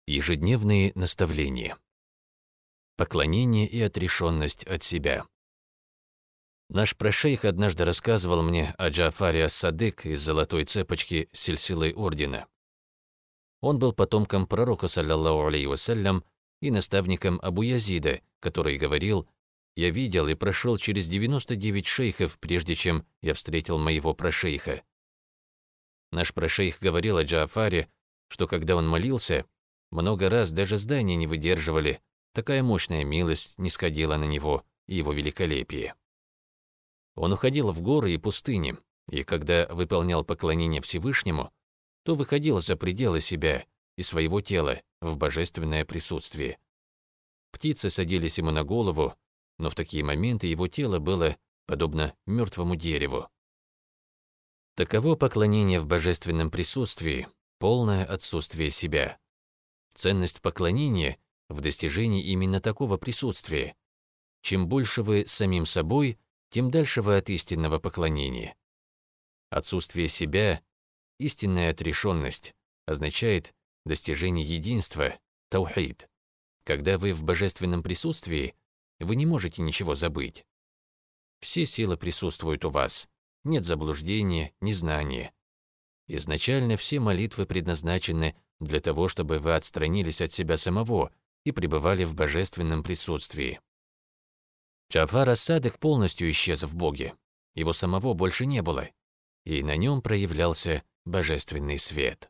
Ежедневные наставления. Поклонение и отрешенность от себя. Наш прашейх однажды рассказывал мне о Джафаре ас-Садык из золотой цепочки сильсилы ордена. Он был потомком пророка, саллаллаху алейхи вассалям, и наставником Абу Язида, который говорил: «Я видел и прошел через 99 шейхов, прежде чем я встретил моего прашейха». Наш прашейх говорил о Джафаре, что когда он молился, много раз даже здания не выдерживали, такая мощная милость нисходила на него и его великолепие. Он уходил в горы и пустыни, и когда выполнял поклонение Всевышнему, то выходил за пределы себя и своего тела в божественное присутствие. Птицы садились ему на голову, но в такие моменты его тело было подобно мертвому дереву. Таково поклонение в божественном присутствии, полное отсутствие себя. Ценность поклонения в достижении именно такого присутствия. Чем больше вы самим собой, тем дальше вы от истинного поклонения. Отсутствие себя, истинная отрешенность, означает достижение единства, таухид. Когда вы в божественном присутствии, вы не можете ничего забыть. Все силы присутствуют у вас, нет заблуждения, незнания. Изначально все молитвы предназначены для того, чтобы вы отстранились от себя самого и пребывали в божественном присутствии. Джафар ас-Садык полностью исчез в Боге, его самого больше не было, и на нем проявлялся божественный свет.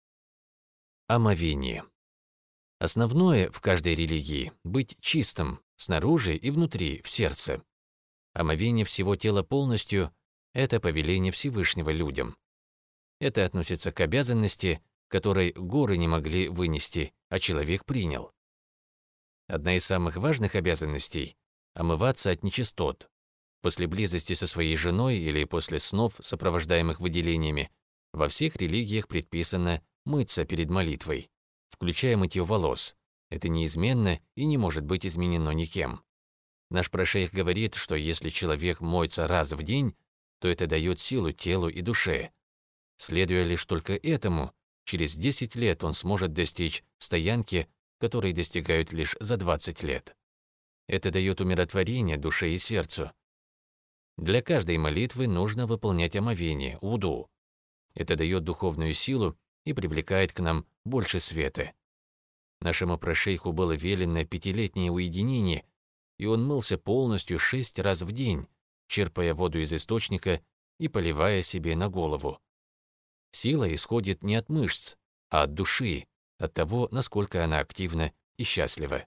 Омовение. Основное в каждой религии – быть чистым, снаружи и внутри, в сердце. Омовение всего тела полностью – это повеление Всевышнего людям. Это относится к обязанности, которой горы не могли вынести, а человек принял. Одна из самых важных обязанностей – омываться от нечистот. После близости со своей женой или после снов, сопровождаемых выделениями, во всех религиях предписано мыться перед молитвой, включая мытье волос. Это неизменно и не может быть изменено никем. Наш прашейх говорит, что если человек моется раз в день, то это дает силу телу и душе. Следуя лишь только этому, через 10 лет он сможет достичь стоянки, которой достигают лишь за 20 лет. Это дает умиротворение душе и сердцу. Для каждой молитвы нужно выполнять омовение, уду. Это дает духовную силу и привлекает к нам больше света. Нашему прашейху было велено 5-летнее уединение, и он мылся полностью 6 раз в день, черпая воду из источника и поливая себе на голову. Сила исходит не от мышц, а от души, от того, насколько она активна и счастлива.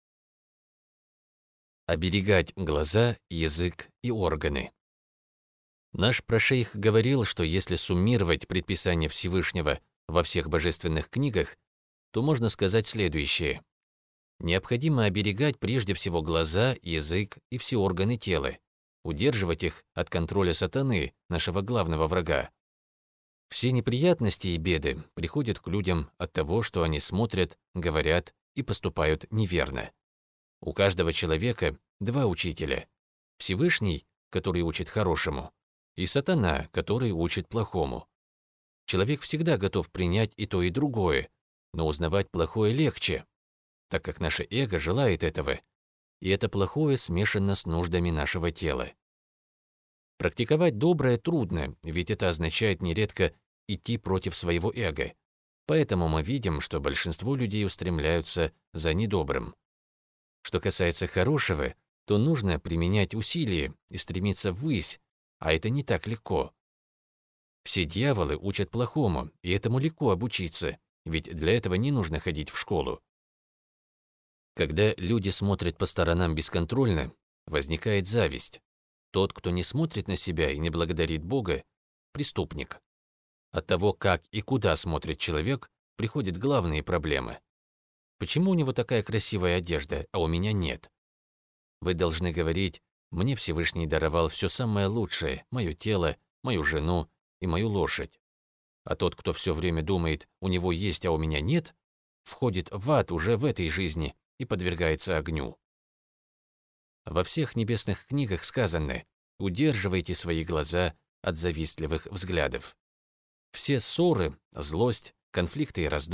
Оберегать глаза, язык и органы. Наш прашейх говорил, что если суммировать предписания Всевышнего во всех божественных книгах, то можно сказать следующее. Необходимо оберегать прежде всего глаза, язык и все органы тела, удерживать их от контроля сатаны, нашего главного врага. Все неприятности и беды приходят к людям от того, что они смотрят, говорят и поступают неверно. У каждого человека 2 учителя. Всевышний, который учит хорошему, и сатана, который учит плохому. Человек всегда готов принять и то, и другое, но узнавать плохое легче, так как наше эго желает этого, и это плохое смешано с нуждами нашего тела. Практиковать доброе трудно, ведь это означает нередко идти против своего эго. Поэтому мы видим, что большинство людей устремляются за недобрым. Что касается хорошего, то нужно применять усилия и стремиться ввысь, а это не так легко. Все дьяволы учат плохому, и этому легко обучиться, ведь для этого не нужно ходить в школу. Когда люди смотрят по сторонам бесконтрольно, возникает зависть. Тот, кто не смотрит на себя и не благодарит Бога, преступник. От того, как и куда смотрит человек, приходят главные проблемы. Почему у него такая красивая одежда, а у меня нет? Вы должны говорить: мне Всевышний даровал все самое лучшее, мое тело, мою жену и мою лошадь. А тот, кто все время думает, у него есть, а у меня нет, входит в ад уже в этой жизни и подвергается огню. Во всех небесных книгах сказано: удерживайте свои глаза от завистливых взглядов. Все ссоры, злость, конфликты и раздоры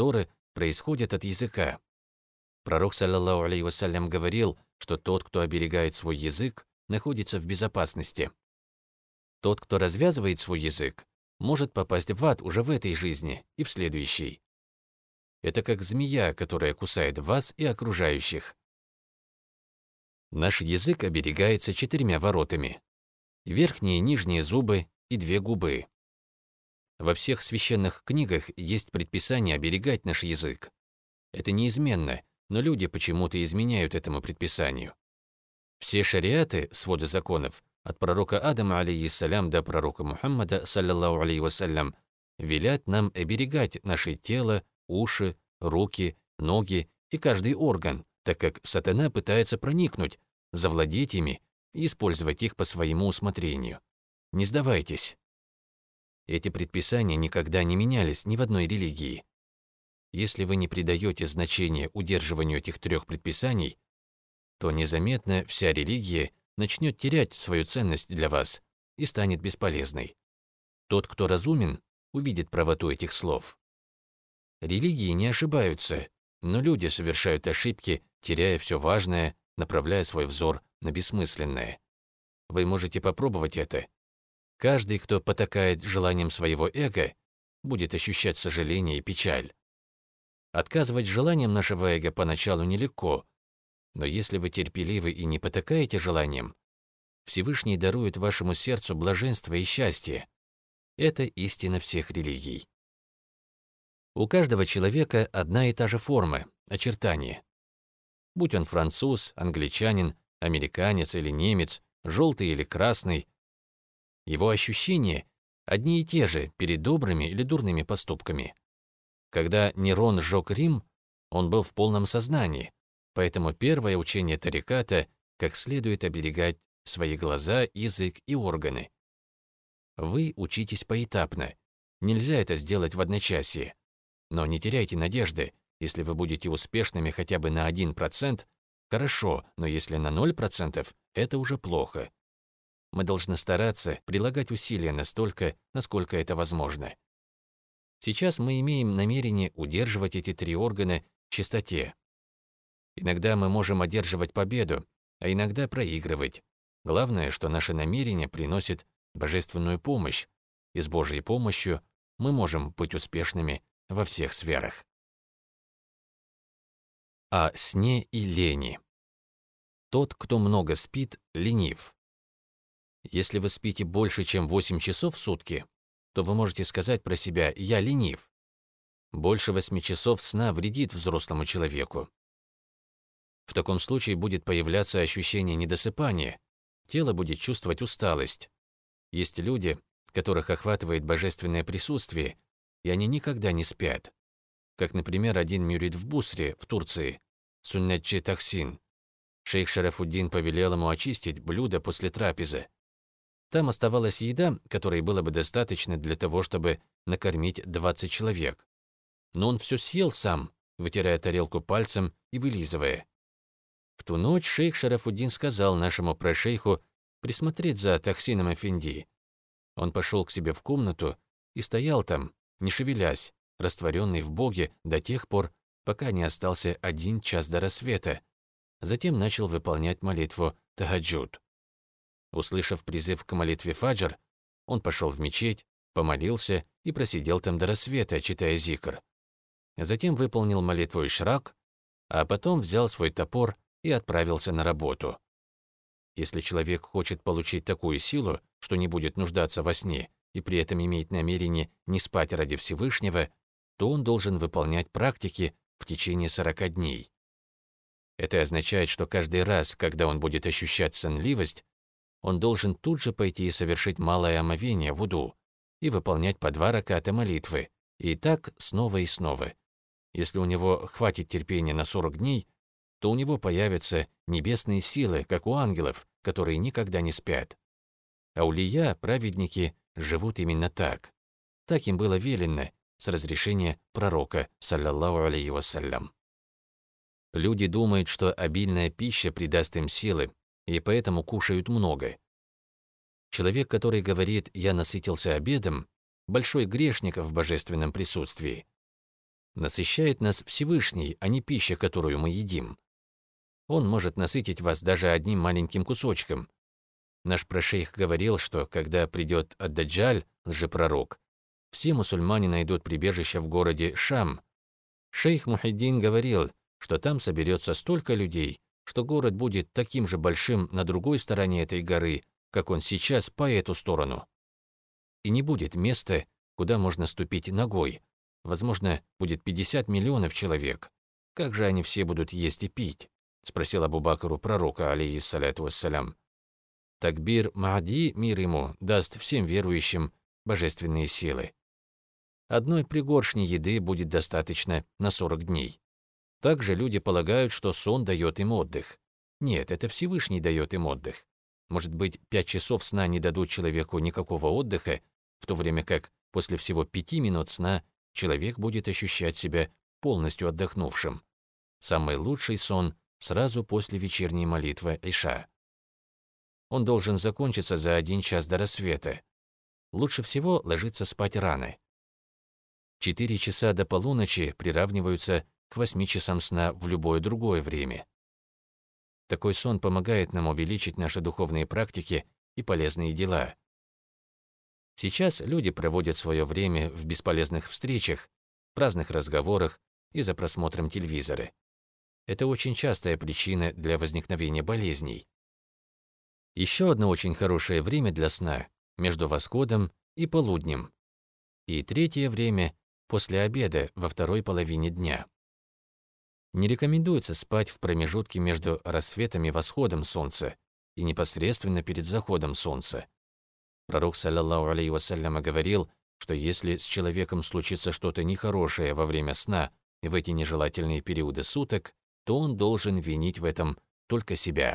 происходят от языка. Пророк, саллаллаху алейхи вассалям, говорил, что тот, кто оберегает свой язык, находится в безопасности. Тот, кто развязывает свой язык, может попасть в ад уже в этой жизни и в следующей. Это как змея, которая кусает вас и окружающих. Наш язык оберегается 4 воротами: верхние и нижние зубы и 2 губы. Во всех священных книгах есть предписание оберегать наш язык. Это неизменно, но люди почему-то изменяют этому предписанию. Все шариаты, своды законов, от пророка Адама, алейхиссалям, до пророка Мухаммада, саллаллаху алейхи вассалям, велят нам оберегать наше тело, уши, руки, ноги и каждый орган, так как сатана пытается проникнуть, завладеть ими и использовать их по своему усмотрению. Не сдавайтесь. Эти предписания никогда не менялись ни в одной религии. Если вы не придаете значения удерживанию этих 3 предписаний, то незаметно вся религия начнет терять свою ценность для вас и станет бесполезной. Тот, кто разумен, увидит правоту этих слов. Религии не ошибаются, но люди совершают ошибки, теряя все важное, направляя свой взор на бессмысленное. Вы можете попробовать это. Каждый, кто потакает желанием своего эго, будет ощущать сожаление и печаль. Отказывать желаниям нашего эго поначалу нелегко, но если вы терпеливы и не потакаете желаниям, Всевышний дарует вашему сердцу блаженство и счастье. Это истина всех религий. У каждого человека одна и та же форма, очертания. Будь он француз, англичанин, американец или немец, желтый или красный, его ощущения одни и те же перед добрыми или дурными поступками. Когда Нерон сжег Рим, он был в полном сознании, поэтому первое учение тариката – как следует оберегать свои глаза, язык и органы. Вы учитесь поэтапно, нельзя это сделать в одночасье. Но не теряйте надежды, если вы будете успешными хотя бы на 1%, хорошо, но если на 0%, это уже плохо. Мы должны стараться прилагать усилия настолько, насколько это возможно. Сейчас мы имеем намерение удерживать эти 3 органа в чистоте. Иногда мы можем одерживать победу, а иногда проигрывать. Главное, что наше намерение приносит божественную помощь, и с Божьей помощью мы можем быть успешными во всех сферах. О сне и лени. Тот, кто много спит, ленив. Если вы спите больше, чем 8 часов в сутки, то вы можете сказать про себя «я ленив». Больше 8 часов сна вредит взрослому человеку. В таком случае будет появляться ощущение недосыпания, тело будет чувствовать усталость. Есть люди, которых охватывает божественное присутствие, и они никогда не спят. Как, например, один мюрид в Бусре, в Турции, Суннетчи Тахсин. Шейх Шарафуддин повелел ему очистить блюдо после трапезы. Там оставалась еда, которой было бы достаточно для того, чтобы накормить 20 человек. Но он все съел сам, вытирая тарелку пальцем и вылизывая. В ту ночь шейх Шарафуддин сказал нашему прошейху присмотреть за Тахсином Эфенди. Он пошел к себе в комнату и стоял там, не шевелясь, растворенный в Боге до тех пор, пока не остался 1 час до рассвета. Затем начал выполнять молитву тахаджуд. Услышав призыв к молитве фаджр, он пошел в мечеть, помолился и просидел там до рассвета, читая зикр. Затем выполнил молитву ишрак, а потом взял свой топор и отправился на работу. Если человек хочет получить такую силу, что не будет нуждаться во сне и при этом имеет намерение не спать ради Всевышнего, то он должен выполнять практики в течение 40 дней. Это означает, что каждый раз, когда он будет ощущать сонливость, он должен тут же пойти и совершить малое омовение вуду и выполнять по 2 раката молитвы, и так снова и снова. Если у него хватит терпения на 40 дней, то у него появятся небесные силы, как у ангелов, которые никогда не спят. Аулия, праведники, живут именно так. Так им было велено с разрешения пророка, саллаллаху алейхи вассалям. Люди думают, что обильная пища придаст им силы, и поэтому кушают много. Человек, который говорит «я насытился обедом», большой грешник в божественном присутствии. Насыщает нас Всевышний, а не пища, которую мы едим. Он может насытить вас даже одним маленьким кусочком. Наш прашейх говорил, что когда придет ад-Даджаль, лжепророк, все мусульмане найдут прибежище в городе Шам. Шейх Мухиддин говорил, что там соберется столько людей, что город будет таким же большим на другой стороне этой горы, как он сейчас по эту сторону. И не будет места, куда можно ступить ногой. Возможно, будет 50 миллионов человек. Как же они все будут есть и пить? Спросил Абу Бакр у пророка, алейхиссаляту вассалям. Такбир Махди, мир ему, даст всем верующим божественные силы. Одной пригоршни еды будет достаточно на 40 дней. Также люди полагают, что сон дает им отдых. Нет, это Всевышний дает им отдых. Может быть, 5 часов сна не дадут человеку никакого отдыха, в то время как после всего 5 минут сна человек будет ощущать себя полностью отдохнувшим. Самый лучший сон сразу после вечерней молитвы Иша. Он должен закончиться за 1 час до рассвета. Лучше всего ложиться спать рано. 4 часа до полуночи приравниваются к 8 часам сна в любое другое время. Такой сон помогает нам увеличить наши духовные практики и полезные дела. Сейчас люди проводят свое время в бесполезных встречах, праздных разговорах и за просмотром телевизора. Это очень частая причина для возникновения болезней. Еще одно очень хорошее время для сна – между восходом и полуднем. И третье время – после обеда во второй половине дня. Не рекомендуется спать в промежутке между рассветом и восходом солнца и непосредственно перед заходом солнца. Пророк, саллаллаху алейхи вассалям, говорил, что если с человеком случится что-то нехорошее во время сна и в эти нежелательные периоды суток, то он должен винить в этом только себя.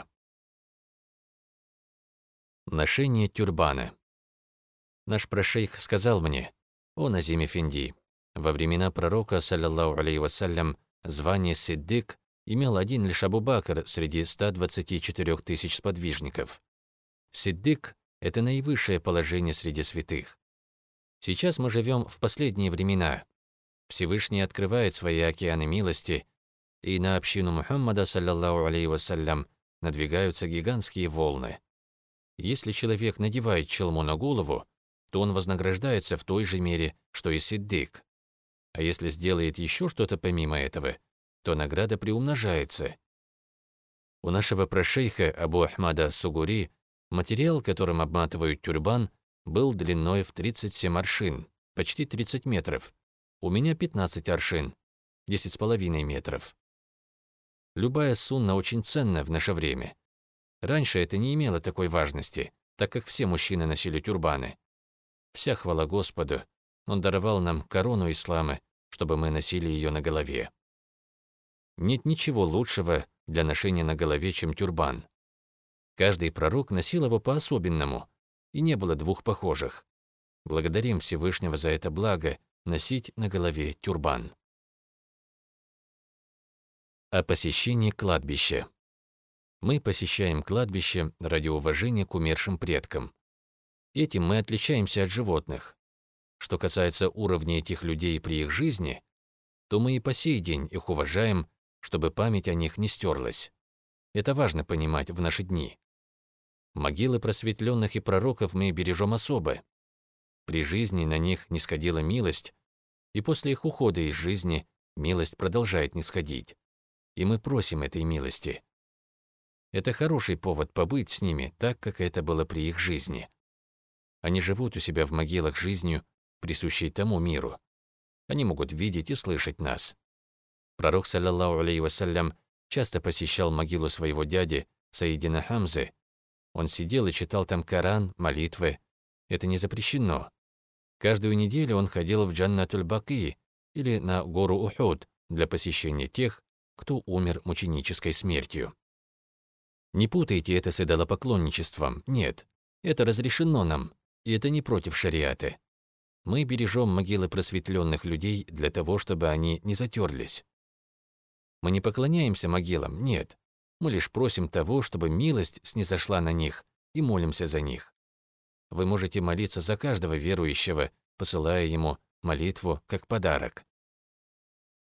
Ношение тюрбана. Наш прашейх сказал мне: «О Назим Эфенди, во времена пророка, саллаллаху алейхи вассалям, звание Сиддик имел один лишь Абу Бакр среди 124 тысяч сподвижников. Сиддик – это наивысшее положение среди святых. Сейчас мы живем в последние времена. Всевышний открывает свои океаны милости, и на общину Мухаммада, саллаллаху алейхи вассалям, надвигаются гигантские волны. Если человек надевает челму на голову, то он вознаграждается в той же мере, что и Сиддик. А если сделает еще что-то помимо этого, то награда приумножается. У нашего прашейха Абу Ахмада Сугури материал, которым обматывают тюрбан, был длиной в 37 аршин, почти 30 метров. У меня 15 аршин, 10,5 метров. Любая сунна очень ценна в наше время. Раньше это не имело такой важности, так как все мужчины носили тюрбаны. Вся хвала Господу, Он даровал нам корону ислама, чтобы мы носили ее на голове. Нет ничего лучшего для ношения на голове, чем тюрбан. Каждый пророк носил его по-особенному, и не было двух похожих. Благодарим Всевышнего за это благо носить на голове тюрбан. О посещении кладбища. Мы посещаем кладбище ради уважения к умершим предкам. Этим мы отличаемся от животных. Что касается уровня этих людей при их жизни, то мы и по сей день их уважаем, чтобы память о них не стерлась. Это важно понимать в наши дни. Могилы просветленных и пророков мы бережем особо. При жизни на них нисходила милость, и после их ухода из жизни милость продолжает нисходить. И мы просим этой милости. Это хороший повод побыть с ними так, как это было при их жизни. Они живут у себя в могилах жизнью, присущей тому миру. Они могут видеть и слышать нас. Пророк, саллаллаху алейхи вассалям, часто посещал могилу своего дяди, Саидина Хамзы. Он сидел и читал там Коран, молитвы. Это не запрещено. Каждую неделю он ходил в Джаннатуль-Баки или на гору Ухуд для посещения тех, кто умер мученической смертью. Не путайте это с идолопоклонничеством. Нет, это разрешено нам, и это не против шариата. Мы бережем могилы просветленных людей для того, чтобы они не затерлись. Мы не поклоняемся могилам, нет. Мы лишь просим того, чтобы милость снизошла на них, и молимся за них. Вы можете молиться за каждого верующего, посылая ему молитву как подарок.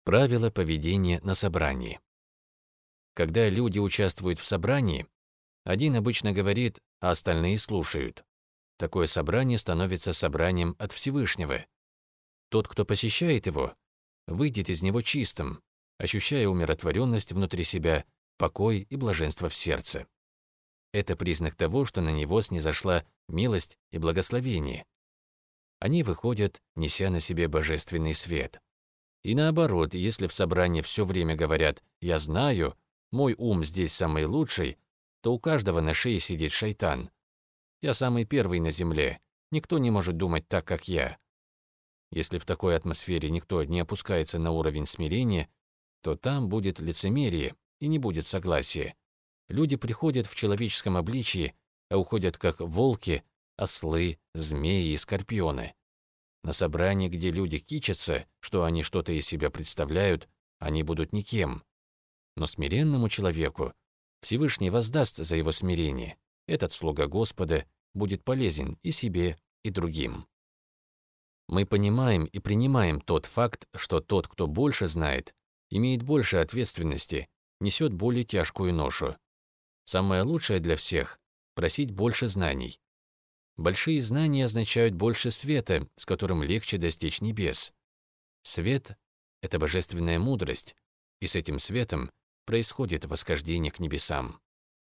Правила поведения на собрании. Когда люди участвуют в собрании, один обычно говорит, а остальные слушают. Такое собрание становится собранием от Всевышнего. Тот, кто посещает его, выйдет из него чистым, ощущая умиротворенность внутри себя, покой и блаженство в сердце. Это признак того, что на него снизошла милость и благословение. Они выходят, неся на себе божественный свет. И наоборот, если в собрании все время говорят «я знаю», «мой ум здесь самый лучший», то у каждого на шее сидит шайтан. «Я самый первый на земле, никто не может думать так, как я». Если в такой атмосфере никто не опускается на уровень смирения, то там будет лицемерие и не будет согласия. Люди приходят в человеческом обличии, а уходят как волки, ослы, змеи и скорпионы. На собрании, где люди кичатся, что они что-то из себя представляют, они будут никем. Но смиренному человеку Всевышний воздаст за его смирение. Этот слуга Господа будет полезен и себе, и другим. Мы понимаем и принимаем тот факт, что тот, кто больше знает, имеет больше ответственности, несет более тяжкую ношу. Самое лучшее для всех – просить больше знаний. Большие знания означают больше света, с которым легче достичь небес. Свет – это божественная мудрость, и с этим светом происходит восхождение к небесам.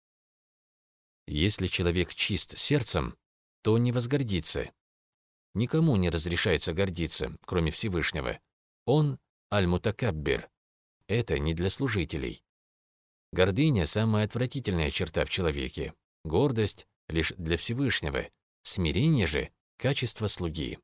Если человек чист сердцем, то не возгордится. Никому не разрешается гордиться, кроме Всевышнего. Он – аль-мутакаббир. Это не для служителей. Гордыня – самая отвратительная черта в человеке. Гордость – лишь для Всевышнего. Смирение же – качество слуги.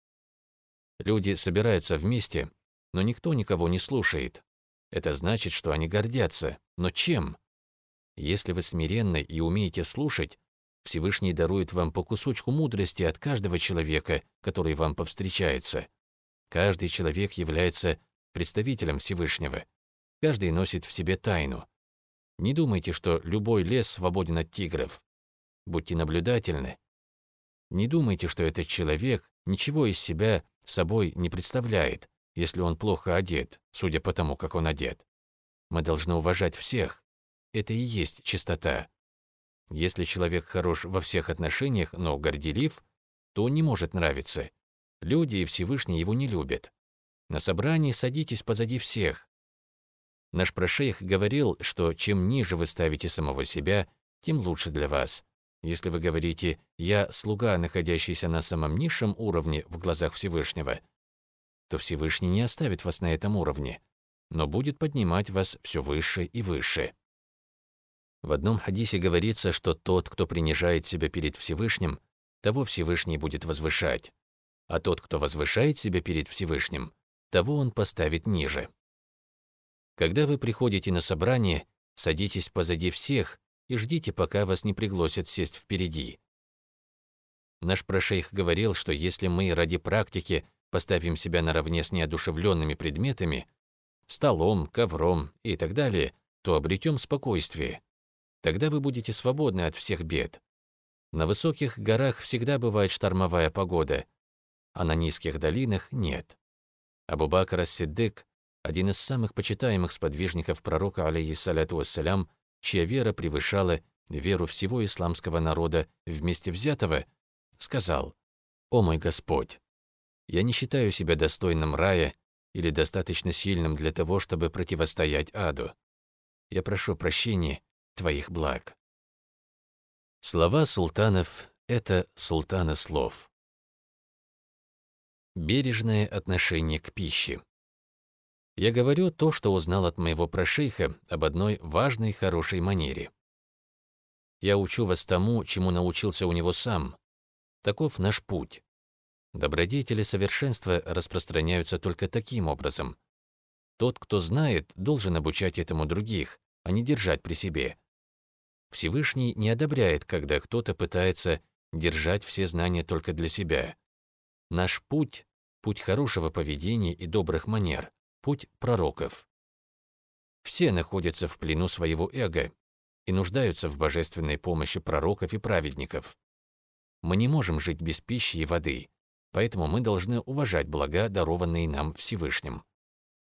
Люди собираются вместе, но никто никого не слушает. Это значит, что они гордятся. Но чем? Если вы смиренны и умеете слушать, Всевышний дарует вам по кусочку мудрости от каждого человека, который вам повстречается. Каждый человек является представителем Всевышнего. Каждый носит в себе тайну. Не думайте, что любой лес свободен от тигров. Будьте наблюдательны. Не думайте, что этот человек ничего из себя собой не представляет, если он плохо одет, судя по тому, как он одет. Мы должны уважать всех. Это и есть чистота. Если человек хорош во всех отношениях, но горделив, то он не может нравиться. Люди и Всевышний его не любят. На собрании садитесь позади всех. Наш прашейх говорил, что чем ниже вы ставите самого себя, тем лучше для вас. Если вы говорите «я слуга, находящийся на самом низшем уровне в глазах Всевышнего», то Всевышний не оставит вас на этом уровне, но будет поднимать вас все выше и выше. В одном хадисе говорится, что тот, кто принижает себя перед Всевышним, того Всевышний будет возвышать, а тот, кто возвышает себя перед Всевышним, того он поставит ниже. Когда вы приходите на собрание, садитесь позади всех и ждите, пока вас не пригласят сесть впереди. Наш прашейх говорил, что если мы ради практики поставим себя наравне с неодушевленными предметами, столом, ковром и так далее, то обретем спокойствие. Тогда вы будете свободны от всех бед. На высоких горах всегда бывает штормовая погода, а на низких долинах нет. Абу-Бакр ас-Сиддик, один из самых почитаемых сподвижников пророка, алейхиссаляту вассалям, чья вера превышала веру всего исламского народа вместе взятого, сказал: «О мой Господь, я не считаю себя достойным рая или достаточно сильным для того, чтобы противостоять аду. Я прошу прощения Твоих благ». Слова султанов – это султаны слов. Бережное отношение к пище. Я говорю то, что узнал от моего прашейха об одной важной хорошей манере. Я учу вас тому, чему научился у него сам. Таков наш путь. Добродетели совершенства распространяются только таким образом. Тот, кто знает, должен обучать этому других, а не держать при себе. Всевышний не одобряет, когда кто-то пытается держать все знания только для себя. Наш путь – путь хорошего поведения и добрых манер, путь пророков. Все находятся в плену своего эго и нуждаются в божественной помощи пророков и праведников. Мы не можем жить без пищи и воды, поэтому мы должны уважать блага, дарованные нам Всевышним.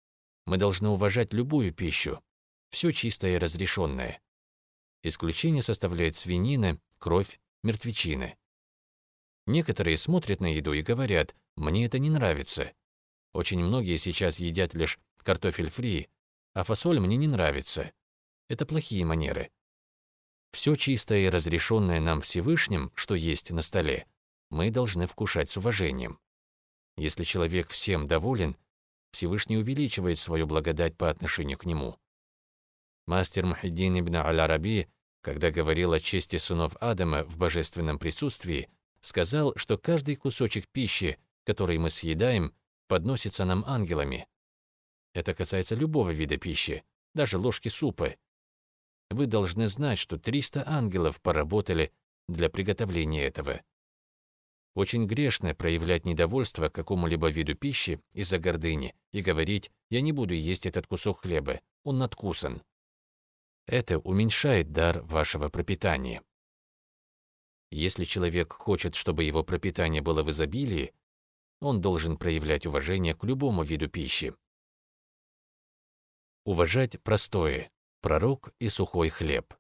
Мы должны уважать любую пищу, все чистое и разрешенное. Исключение составляет свинина, кровь, мертвечины. Некоторые смотрят на еду и говорят: «Мне это не нравится». Очень многие сейчас едят лишь картофель фри, а фасоль мне не нравится. Это плохие манеры. Все чистое и разрешенное нам Всевышним, что есть на столе, мы должны вкушать с уважением. Если человек всем доволен, Всевышний увеличивает свою благодать по отношению к нему. Мастер Мухиддин ибн Аль-Араби, когда говорил о чести сынов Адама в божественном присутствии, сказал, что каждый кусочек пищи, который мы съедаем, подносится нам ангелами. Это касается любого вида пищи, даже ложки супа. Вы должны знать, что 300 ангелов поработали для приготовления этого. Очень грешно проявлять недовольство к какому-либо виду пищи из-за гордыни и говорить: «Я не буду есть этот кусок хлеба, он надкусан». Это уменьшает дар вашего пропитания. Если человек хочет, чтобы его пропитание было в изобилии, он должен проявлять уважение к любому виду пищи. Уважать простое – пророк и сухой хлеб.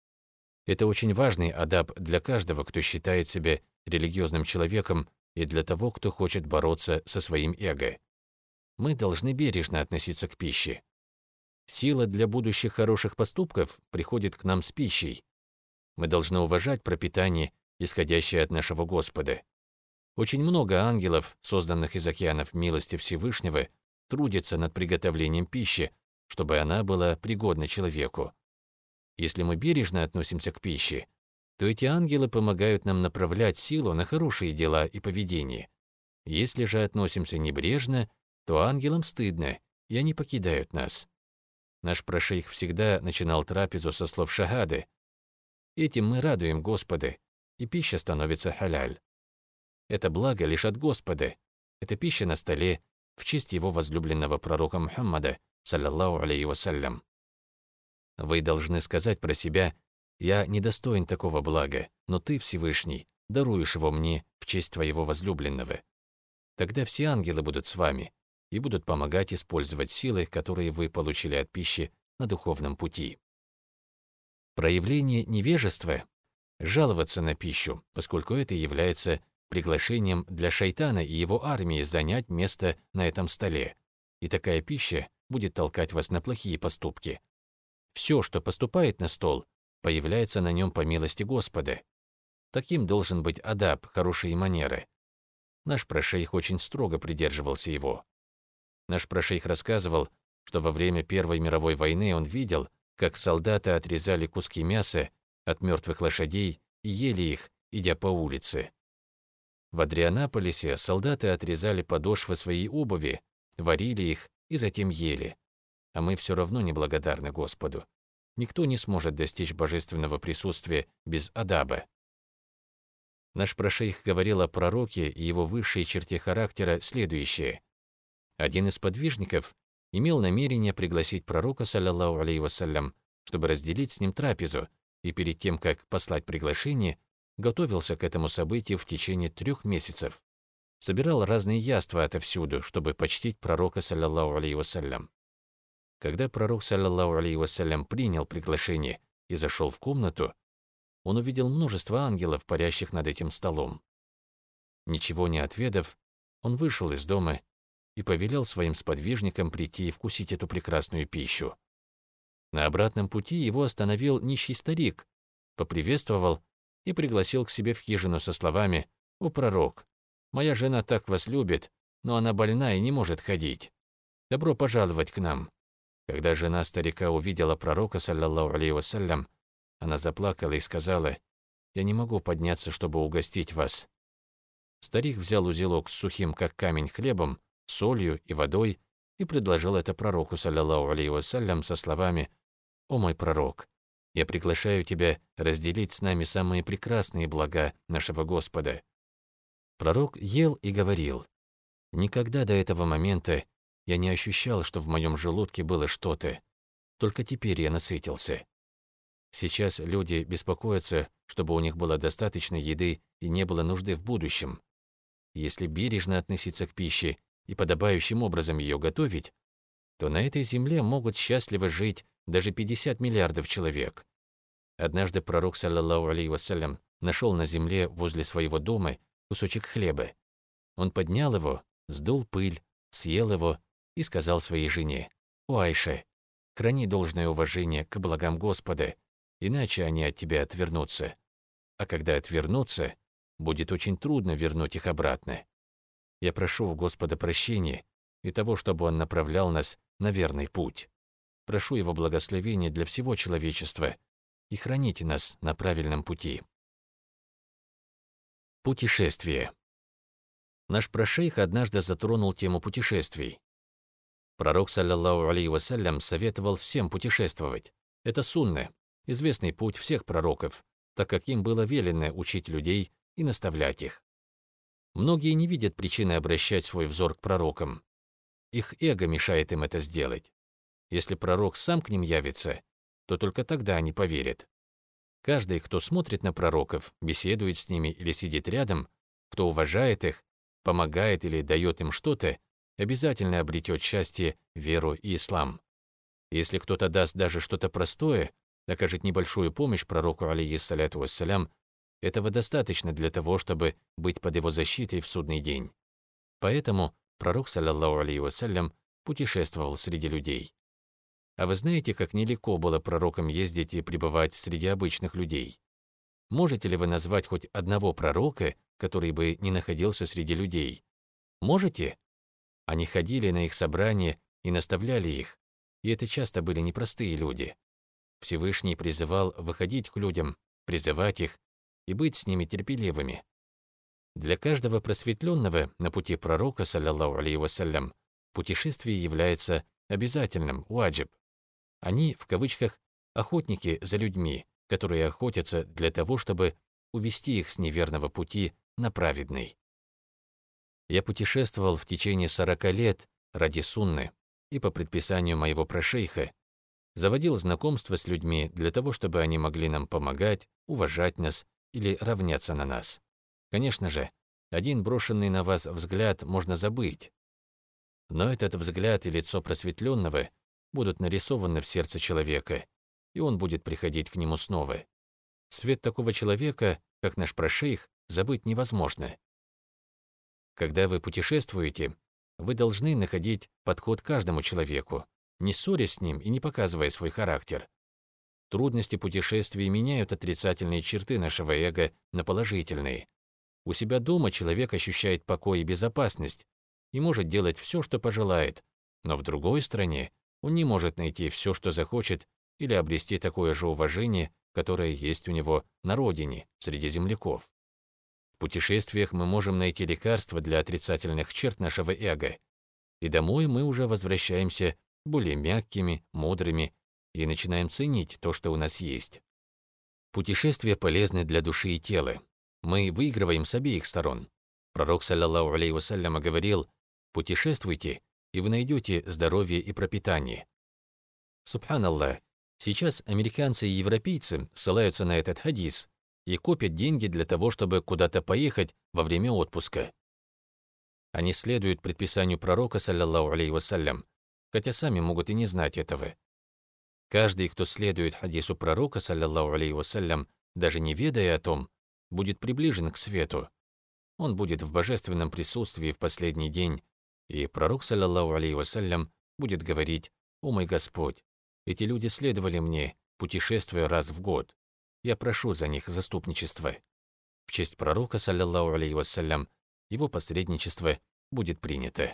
Это очень важный адаб для каждого, кто считает себя религиозным человеком, и для того, кто хочет бороться со своим эго. Мы должны бережно относиться к пище. Сила для будущих хороших поступков приходит к нам с пищей. Мы должны уважать пропитание, исходящее от нашего Господа. Очень много ангелов, созданных из океанов милости Всевышнего, трудятся над приготовлением пищи, чтобы она была пригодна человеку. Если мы бережно относимся к пище, то эти ангелы помогают нам направлять силу на хорошие дела и поведение. Если же относимся небрежно, то ангелам стыдно, и они покидают нас. Наш прашейх всегда начинал трапезу со слов шахады. Этим мы радуем Господа, и пища становится халяль. Это благо лишь от Господа. Это пища на столе в честь его возлюбленного пророка Мухаммада, саллаллаху алейхи вассалям. Вы должны сказать про себя: «Я недостоин такого блага, но Ты, Всевышний, даруешь его мне в честь Твоего возлюбленного». Тогда все ангелы будут с вами и будут помогать использовать силы, которые вы получили от пищи на духовном пути. Проявление невежества – жаловаться на пищу, поскольку это является приглашением для шайтана и его армии занять место на этом столе, и такая пища будет толкать вас на плохие поступки. Все, что поступает на стол, появляется на нем по милости Господа. Таким должен быть адаб, хорошие манеры. Наш прашейх очень строго придерживался его. Наш прашейх рассказывал, что во время Первой мировой войны он видел, как солдаты отрезали куски мяса от мертвых лошадей и ели их, идя по улице. В Адрианаполисе солдаты отрезали подошвы своей обуви, варили их и затем ели. А мы все равно неблагодарны Господу. Никто не сможет достичь божественного присутствия без адаба. Наш прашейх говорил о пророке и его высшей черте характера следующее. Один из подвижников имел намерение пригласить пророка, саллаллаху алейхи вассалям, чтобы разделить с ним трапезу, и перед тем, как послать приглашение, готовился к этому событию в течение 3 месяцев. Собирал разные яства отовсюду, чтобы почтить пророка, саллаллаху алейхи вассалям. Когда пророк, саллаллаху алейхи вассалям, принял приглашение и зашел в комнату, он увидел множество ангелов, парящих над этим столом. Ничего не отведав, он вышел из дома и повелел своим сподвижникам прийти и вкусить эту прекрасную пищу. На обратном пути его остановил нищий старик, поприветствовал и пригласил к себе в хижину со словами: «О, пророк, моя жена так вас любит, но она больна и не может ходить. Добро пожаловать к нам». Когда жена старика увидела пророка, саллаллаху алейхи вассалям, она заплакала и сказала: «Я не могу подняться, чтобы угостить вас». Старик взял узелок с сухим, как камень, хлебом, солью и водой и предложил это пророку, саллаллаху алейхи вассалям, со словами: «О мой пророк, я приглашаю тебя разделить с нами самые прекрасные блага нашего Господа». Пророк ел и говорил: «Никогда до этого момента я не ощущал, что в моем желудке было что-то. Только теперь я насытился. Сейчас люди беспокоятся, чтобы у них было достаточно еды и не было нужды в будущем. Если бережно относиться к пище и подобающим образом ее готовить, то на этой земле могут счастливо жить даже 50 миллиардов человек. Однажды пророк, саллаллаху алейхи вассалям, нашел на земле возле своего дома кусочек хлеба. Он поднял его, сдул пыль, съел его и сказал своей жене: «О Айша, храни должное уважение к благам Господа, иначе они от тебя отвернутся. А когда отвернутся, будет очень трудно вернуть их обратно. Я прошу у Господа прощения и того, чтобы Он направлял нас на верный путь. Прошу Его благословения для всего человечества и храните нас на правильном пути». Путешествие. Наш прашейх однажды затронул тему путешествий. Пророк, саллаллаху алейхи вассалям, советовал всем путешествовать. Это сунна, известный путь всех пророков, так как им было велено учить людей и наставлять их. Многие не видят причины обращать свой взор к пророкам. Их эго мешает им это сделать. Если пророк сам к ним явится, то только тогда они поверят. Каждый, кто смотрит на пророков, беседует с ними или сидит рядом, кто уважает их, помогает или дает им что-то, обязательно обретет счастье, веру и ислам. Если кто-то даст даже что-то простое, окажет небольшую помощь пророку, алейхиссаляту вассалям, этого достаточно для того, чтобы быть под его защитой в судный день. Поэтому пророк, саллаллаху алейхи вассалям, путешествовал среди людей. А вы знаете, как нелегко было пророкам ездить и пребывать среди обычных людей? Можете ли вы назвать хоть одного пророка, который бы не находился среди людей? Можете? Они ходили на их собрания и наставляли их, и это часто были непростые люди. Всевышний призывал выходить к людям, призывать их и быть с ними терпеливыми. Для каждого просветленного на пути пророка, саллаллаху алейхи вассалям, путешествие является обязательным, ваджиб. Они, в кавычках, охотники за людьми, которые охотятся для того, чтобы увести их с неверного пути на праведный. Я путешествовал в течение 40 лет ради сунны и по предписанию моего прашейха, заводил знакомства с людьми для того, чтобы они могли нам помогать, уважать нас или равняться на нас. Конечно же, один брошенный на вас взгляд можно забыть, но этот взгляд и лицо просветленного будут нарисованы в сердце человека, и он будет приходить к нему снова. Свет такого человека, как наш прашейх, забыть невозможно. Когда вы путешествуете, вы должны находить подход к каждому человеку, не ссорясь с ним и не показывая свой характер. Трудности путешествий меняют отрицательные черты нашего эго на положительные. У себя дома человек ощущает покой и безопасность и может делать все, что пожелает, но в другой стране он не может найти все, что захочет, или обрести такое же уважение, которое есть у него на родине, среди земляков. В путешествиях мы можем найти лекарства для отрицательных черт нашего эго, и домой мы уже возвращаемся более мягкими, мудрыми и начинаем ценить то, что у нас есть. Путешествия полезны для души и тела. Мы выигрываем с обеих сторон. Пророк, саллаллаху алейхи вассалям, говорил: «Путешествуйте, и вы найдете здоровье и пропитание». Субханаллах, сейчас американцы и европейцы ссылаются на этот хадис и копят деньги для того, чтобы куда-то поехать во время отпуска. Они следуют предписанию пророка, саллаллаху алейхи вассалям, хотя сами могут и не знать этого. Каждый, кто следует хадису пророка, саллаллаху алейхи вассалям, даже не ведая о том, будет приближен к свету. Он будет в божественном присутствии в последний день, и пророк, саллаллаху алейхи вассалям, будет говорить: «О мой Господь, эти люди следовали мне, путешествуя раз в год. Я прошу за них заступничества». В честь пророка, саллаллаху алейхи вассалям, его посредничество будет принято.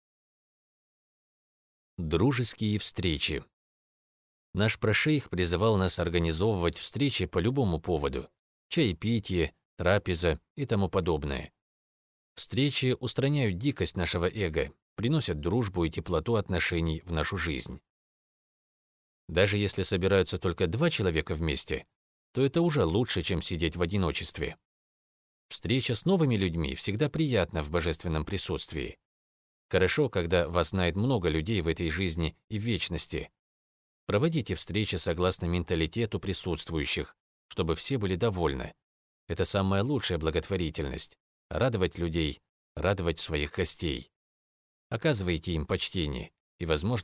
Дружеские встречи. Наш прашейх призывал нас организовывать встречи по любому поводу: чаепитие, трапеза и тому подобное. Встречи устраняют дикость нашего эго, приносят дружбу и теплоту отношений в нашу жизнь. Даже если собираются только 2 человека вместе, то это уже лучше, чем сидеть в одиночестве. Встреча с новыми людьми всегда приятна в божественном присутствии. Хорошо, когда вас знает много людей в этой жизни и в вечности. Проводите встречи согласно менталитету присутствующих, чтобы все были довольны. Это самая лучшая благотворительность – радовать людей, радовать своих гостей. Оказывайте им почтение, и, возможно,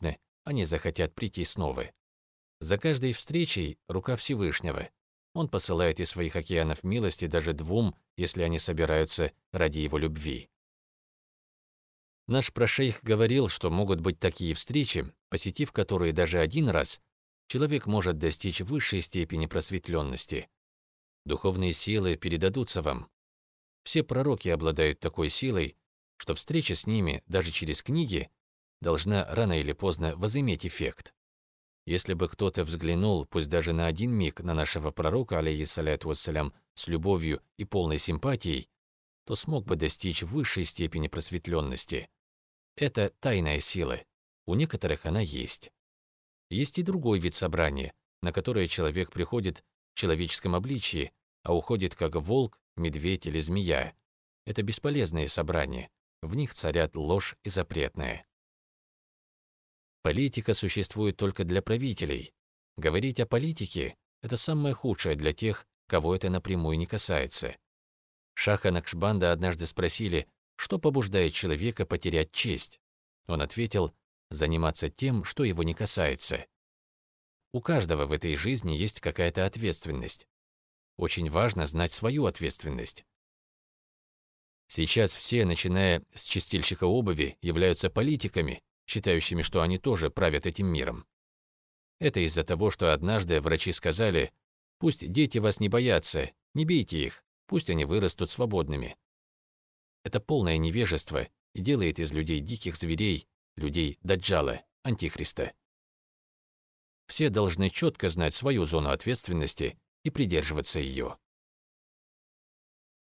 они захотят прийти снова. За каждой встречей рука Всевышнего. Он посылает из своих океанов милости даже двум, если они собираются ради его любви. Наш прашейх говорил, что могут быть такие встречи, посетив которые даже один раз, человек может достичь высшей степени просветленности. Духовные силы передадутся вам. Все пророки обладают такой силой, что встреча с ними, даже через книги, должна рано или поздно возыметь эффект. Если бы кто-то взглянул, пусть даже на один миг, на нашего пророка, алейхиссаляту вассалям, с любовью и полной симпатией, то смог бы достичь высшей степени просветленности. Это тайная сила. У некоторых она есть. Есть и другой вид собрания, на которое человек приходит в человеческом обличии, а уходит как волк, медведь или змея. Это бесполезные собрания. В них царят ложь и запретное. Политика существует только для правителей. Говорить о политике – это самое худшее для тех, кого это напрямую не касается. Шаха Накшбанда однажды спросили, что побуждает человека потерять честь. Он ответил, заниматься тем, что его не касается. У каждого в этой жизни есть какая-то ответственность. Очень важно знать свою ответственность. Сейчас все, начиная с чистильщика обуви, являются политиками, считающими, что они тоже правят этим миром. Это из-за того, что однажды врачи сказали, пусть дети вас не боятся, не бейте их, пусть они вырастут свободными. Это полное невежество и делает из людей диких зверей, людей Даджала, Антихриста. Все должны четко знать свою зону ответственности и придерживаться ее.